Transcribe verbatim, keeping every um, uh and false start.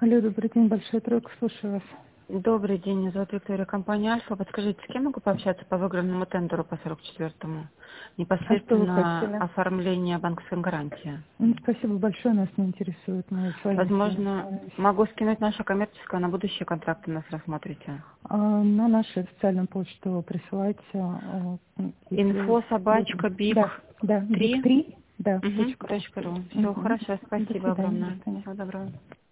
Алло, добрый день, Большая Тройка, слушаю вас. Добрый день, меня зовут Виктория, компания Альфа. Подскажите, с кем могу пообщаться по выигранному тендеру по сорок четвёртому? А что вы Непосредственно хотели? оформление банковской гарантии. М, Спасибо большое, нас не интересует, мы с вами не Возможно, занимаемся. могу скинуть наше коммерческое, на будущие контракты нас рассмотрите. А, На нашу официальную почту присылайте, а, м, если Инфо будем. собачка биг Да, да, биг три. три, да, Угу, точка ру. точка ру. Все, Мгм. хорошо, До спасибо свидания, до огромное. свидания. Всего доброго.